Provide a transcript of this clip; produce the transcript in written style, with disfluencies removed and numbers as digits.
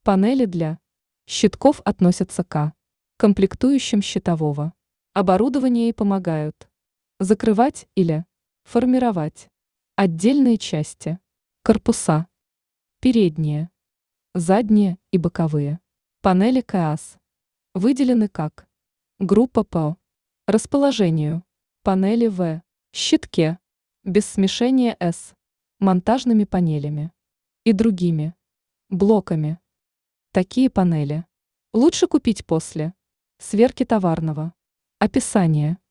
Панели для щитков относятся к комплектующим щитового оборудования и помогают закрывать или формировать отдельные части, корпуса, передние, задние и боковые. Панели КАС выделены как группа по расположению панели в щитке без смешения с монтажными панелями и другими блоками. Такие панели лучше купить после сверки товарного описания.